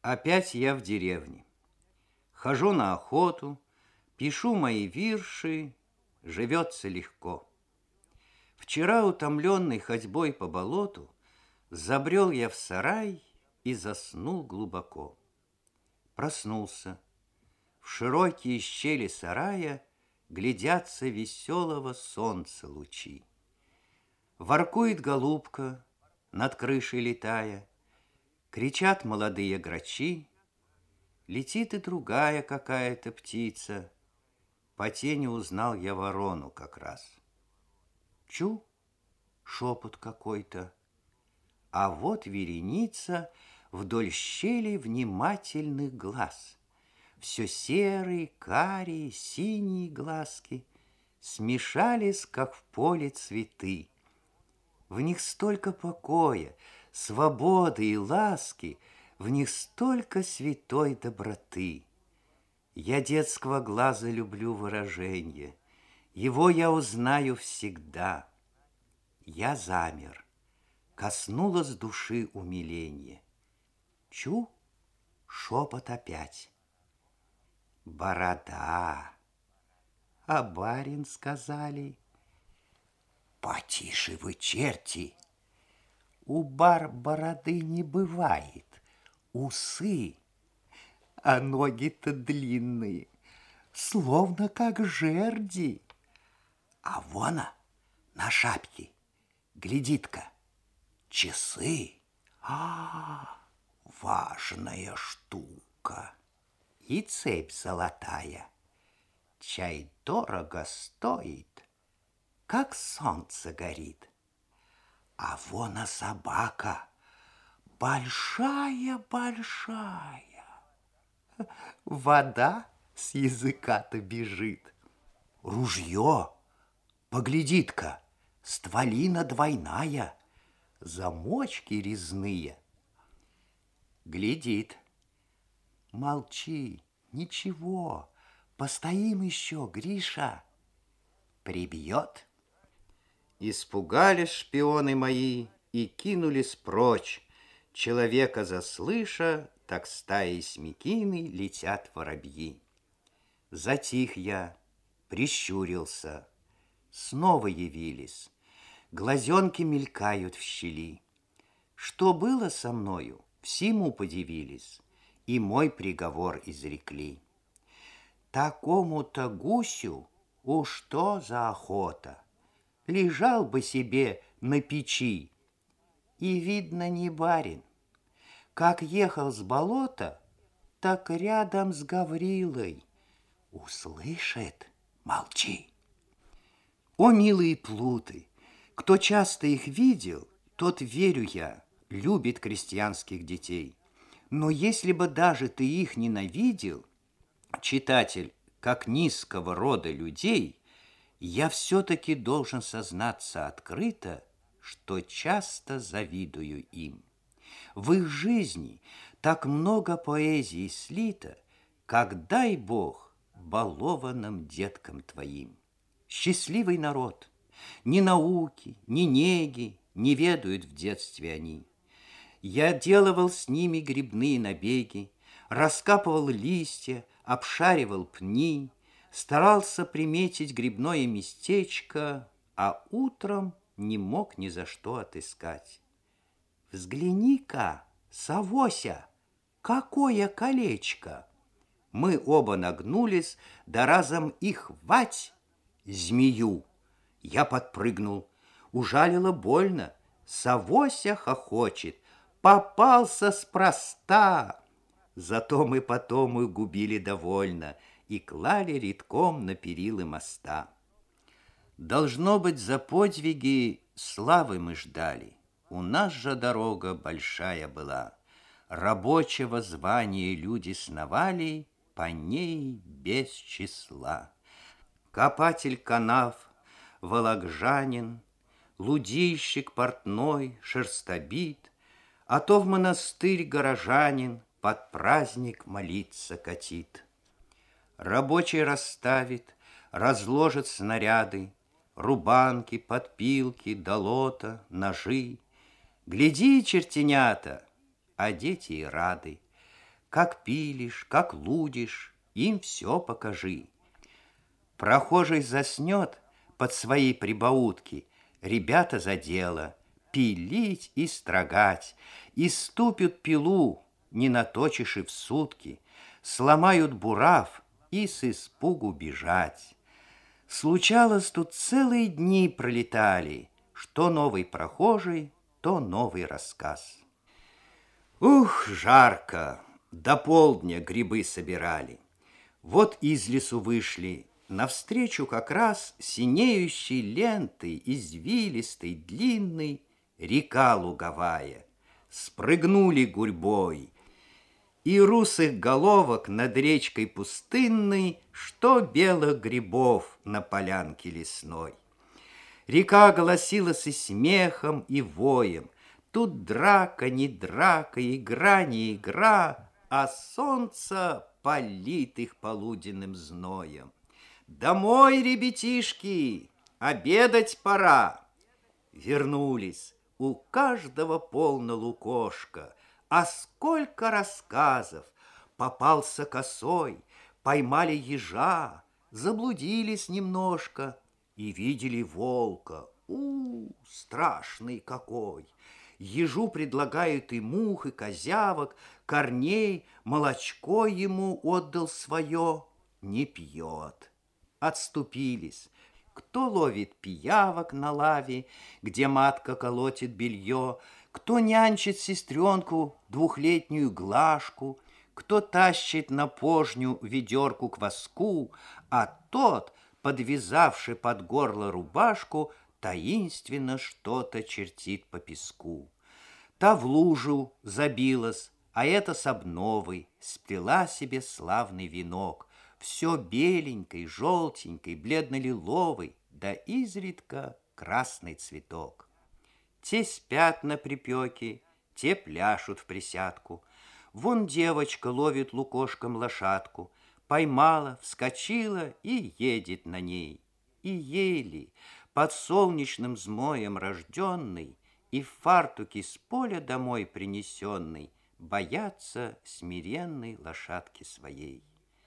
Опять я в деревне. Хожу на охоту, пишу мои вирши, живется легко. Вчера, утомленный ходьбой по болоту, забрел я в сарай и заснул глубоко. Проснулся. В широкие щели сарая глядятся веселого солнца лучи. Воркует голубка, над крышей летая, кричат молодые грачи, летит и другая какая-то птица. По тени узнал я ворону как раз. Чу, шепот какой-то, а вот вереница вдоль щели внимательных глаз. Все серые, карие, синие глазки смешались, как в поле цветы. В них столько покоя, свободы и ласки, в них столько святой доброты. Я детского глаза люблю выраженье, его я узнаю всегда. Я замер, коснулось души умиление. Чу, шепот опять. Борода, а барин сказали. Потише вы, черти! У бороды не бывает, усы, а ноги-то длинные, словно как жерди. А вон на шапке, глядит-ка, часы. Важная штука. И цепь золотая. Чай дорого стоит, как солнце горит. А вон собака, большая-большая. Вода с языка-то бежит. Ружье, поглядит-ка, стволина двойная, замочки резные. Глядит. Молчи, ничего, постоим еще, Гриша. Прибьет. Испугались шпионы мои и кинулись прочь. Человека заслыша, так стаей смекины летят воробьи. Затих я, прищурился. Снова явились. Глазенки мелькают в щели. Что было со мною, всему подивились, и мой приговор изрекли. Такому-то гусю уж что за охота! Лежал бы себе на печи, и, видно, не барин. Как ехал с болота, так рядом с Гаврилой. Услышит, молчи. О, милые плуты! Кто часто их видел, тот, верю я, любит крестьянских детей. Но если бы даже ты их ненавидел, читатель, как низкого рода людей, я все-таки должен сознаться открыто, что часто завидую им. В их жизни так много поэзии слито, как, дай Бог, балованным деткам твоим. Счастливый народ, ни науки, ни неги не ведают в детстве они. Я делал с ними грибные набеги, раскапывал листья, обшаривал пни, старался приметить грибное местечко, а утром не мог ни за что отыскать. Взгляни-ка, Савося, какое колечко! Мы оба нагнулись, да разом и хвать змею. Я подпрыгнул, ужалило больно. Савося хохочет, попался спроста. Зато мы потом и губили довольно и клали редком на перилы моста. Должно быть, за подвиги славы мы ждали. У нас же дорога большая была. Рабочего звания люди сновали по ней без числа. Копатель канав, вологжанин, лудильщик портной, шерстобит, а то в монастырь горожанин под праздник молиться катит. Рабочий расставит, разложит снаряды, рубанки, подпилки, долота, ножи. Гляди, чертенята, а дети и рады. Как пилишь, как лудишь, им все покажи. Прохожий заснет под свои прибаутки, ребята за дело пилить и строгать, и ступят пилу, не наточишь и в сутки, сломают бурав и с испугу бежать. Случалось, тут целые дни пролетали, что новый прохожий, то новый рассказ. Ух, жарко! До полдня грибы собирали. Вот из лесу вышли, навстречу как раз синеющей лентой, извилистой, длинной, река луговая. Спрыгнули гурьбой, и русых головок над речкой пустынной, что белых грибов на полянке лесной. Река голосилась и смехом, и воем. Тут драка, не драка, игра, не игра, а солнце палит их полуденным зноем. Домой, ребятишки, обедать пора. Вернулись, у каждого полно лукошка, а сколько рассказов. Попался косой, поймали ежа, заблудились немножко и видели волка. Страшный какой! Ежу предлагают и мух, и козявок, корней, молочко ему отдал свое, не пьет. Отступились. Кто ловит пиявок на лаве, где матка колотит белье, кто нянчит сестренку, двухлетнюю Глашку, кто тащит на пожню ведерку кваску, а тот, подвязавший под горло рубашку, таинственно что-то чертит по песку. Та в лужу забилась, а эта с обновой сплела себе славный венок, все беленькой, желтенькой, бледно-лиловый, да изредка красный цветок. Те спят на припеке, те пляшут в присядку. Вон девочка ловит лукошком лошадку, поймала, вскочила и едет на ней. И еле под солнечным змоем рожденный и в фартуке с поля домой принесенный боятся смиренной лошадки своей.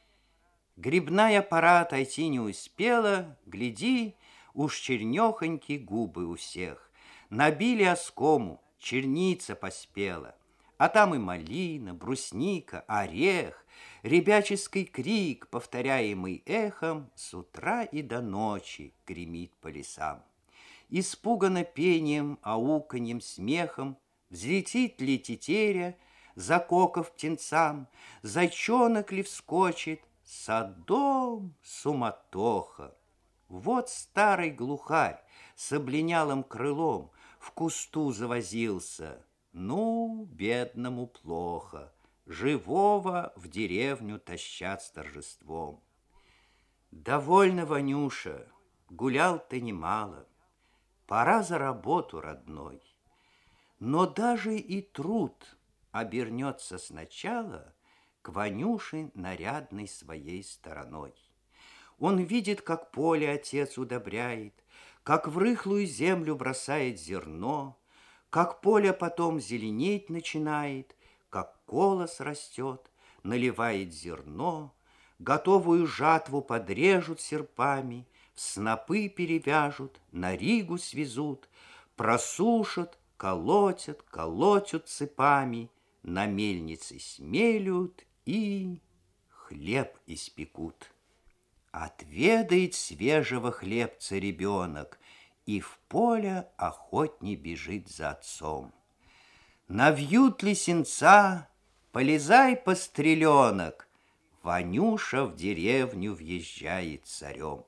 Грибная пора отойти не успела, гляди, уж чернехоньки губы у всех. Набили оскому, черница поспела, а там и малина, брусника, орех, ребяческий крик, повторяемый эхом, с утра и до ночи гремит по лесам. Испуганно пением, ауканьем, смехом взлетит ли тетеря, закоков птенцам, зайчонок ли вскочит, садом суматоха. Вот старый глухарь с облинялым крылом в кусту завозился. Ну, бедному плохо, живого в деревню тащат с торжеством. Довольно, Ванюша, гулял ты немало, пора за работу, родной. Но даже и труд обернется сначала к Ванюше нарядной своей стороной. Он видит, как поле отец удобряет, как в рыхлую землю бросает зерно, как поле потом зеленеть начинает, как колос растет, наливает зерно, готовую жатву подрежут серпами, в снопы перевяжут, на ригу свезут, просушат, колотят, колотят цепами, на мельнице смелют и хлеб испекут. Отведает свежего хлебца ребенок и в поле охотней бежит за отцом. Навьют ли сенца, полезай, постреленок, Ванюша в деревню въезжает царем.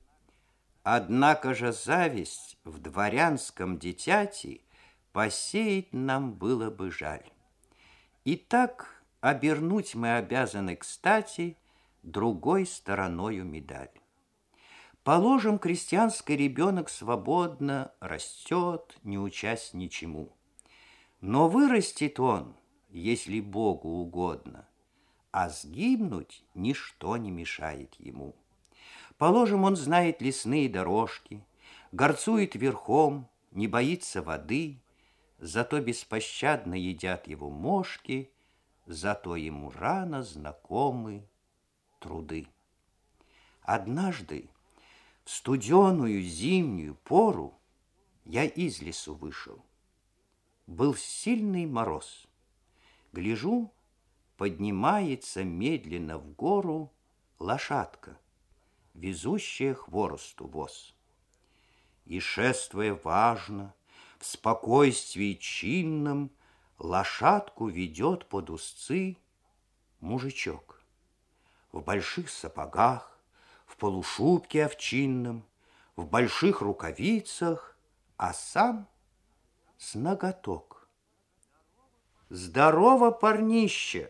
Однако же зависть в дворянском дитяти посеять нам было бы жаль. И так обернуть мы обязаны, кстати, другой стороною медаль. Положим, крестьянский ребенок свободно растет, не учась ничему. Но вырастет он, если Богу угодно, а сгибнуть ничто не мешает ему. Положим, он знает лесные дорожки, горцует верхом, не боится воды, зато беспощадно едят его мошки, зато ему рано знакомы труды. Однажды в студеную зимнюю пору я из лесу вышел. Был сильный мороз. Гляжу, поднимается медленно в гору лошадка, везущая хворосту воз. И, шествуя важно, в спокойствии чинном, лошадку ведет под узцы мужичок. В больших сапогах, в полушубке овчинном, в больших рукавицах, а сам с наготок. Здорово, парнище!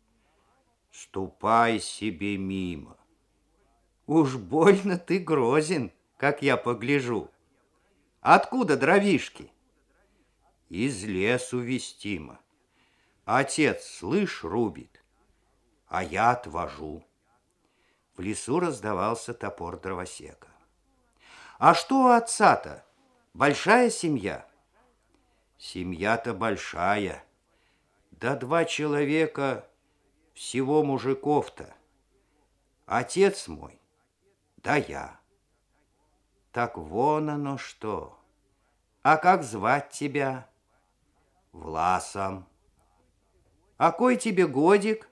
Ступай себе мимо. Уж больно ты грозен, как я погляжу. Откуда дровишки? Из лесу вестимо. Отец, слышь, рубит, а я отвожу. В лесу раздавался топор дровосека. А что у отца-то? Большая семья? Семья-то большая. Да 2 человека всего мужиков-то. Отец мой, да я. Так вон оно что. А как звать тебя? Власом. А кой тебе годик?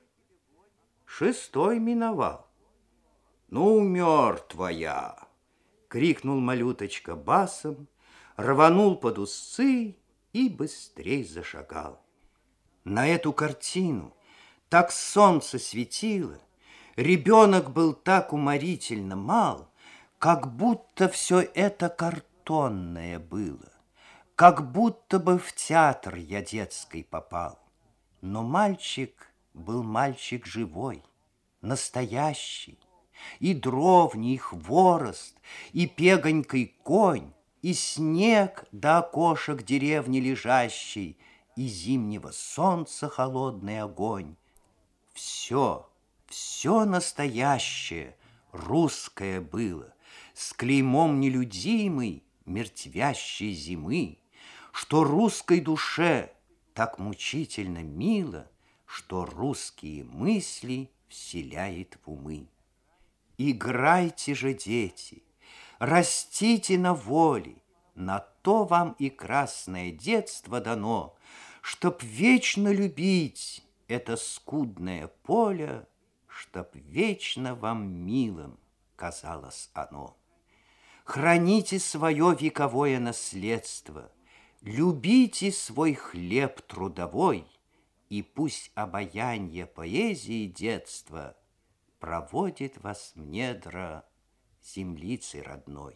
6 миновал. Ну, мертвая! Крикнул малюточка басом, рванул под узцы и быстрей зашагал. На эту картину так солнце светило, ребенок был так уморительно мал, как будто все это картонное было, как будто бы в театр я детский попал. Но мальчик был мальчик живой, настоящий, и дровни, и хворост, и пегонькой конь, и снег до окошек деревни лежащий, и зимнего солнца холодный огонь. Все настоящее, русское было, с клеймом нелюдимой, мертвящей зимы, что русской душе так мучительно мило, что русские мысли вселяет в умы. Играйте же, дети, растите на воле, на то вам и красное детство дано, чтоб вечно любить это скудное поле, чтоб вечно вам милым казалось оно. Храните свое вековое наследство, любите свой хлеб трудовой, и пусть обаянье поэзии детства проводит вас в недра землицы родной.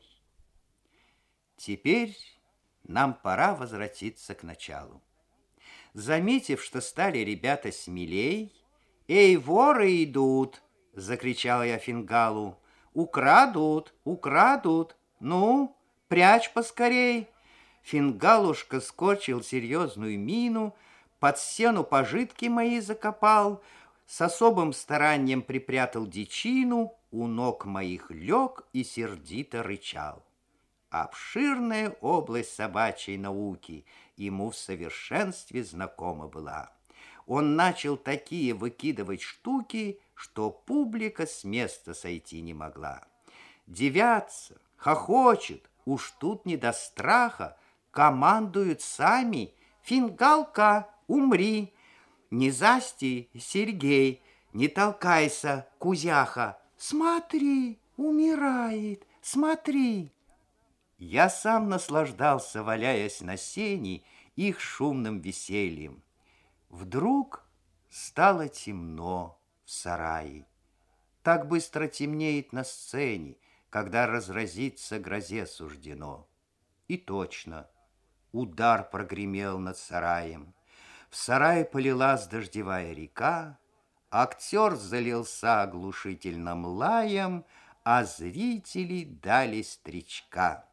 Теперь нам пора возвратиться к началу. Заметив, что стали ребята смелей, «Эй, воры идут!» — закричал я Фингалу. «Украдут, украдут! Ну, прячь поскорей!» Фингалушка скорчил серьезную мину, под сену пожитки мои закопал, с особым старанием припрятал дичину, у ног моих лег и сердито рычал. Обширная область собачьей науки ему в совершенстве знакома была. Он начал такие выкидывать штуки, что публика с места сойти не могла. Девятся, хохочет, уж тут не до страха, командуют сами: «Фингалка, умри! Не засти, Сергей, не толкайся, Кузяха! Смотри, умирает, смотри!» Я сам наслаждался, валяясь на сене, их шумным весельем. Вдруг стало темно в сарае. Так быстро темнеет на сцене, когда разразиться грозе суждено. И точно, удар прогремел над сараем. В сарае полилась дождевая река, актер залился оглушительным лаем, а зрители дали стричка.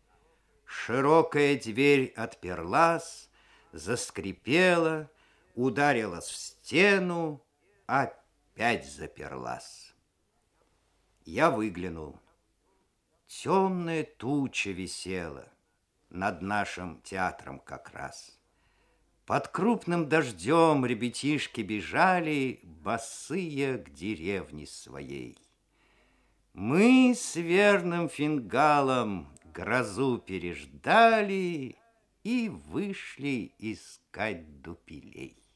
Широкая дверь отперлась, заскрипела, ударилась в стену, опять заперлась. Я выглянул. Темная туча висела над нашим театром как раз. Под крупным дождем ребятишки бежали, босые к деревне своей. Мы с верным фингалом грозу переждали и вышли искать дупелей.